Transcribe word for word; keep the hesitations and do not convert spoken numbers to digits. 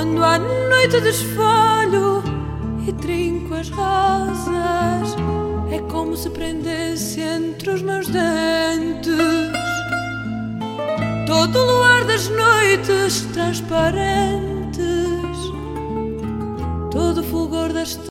Quando à noite desfolho e trinco as rosas, é como se prendesse entre os meus dentes todo o luar das noites transparentes, todo o fulgor das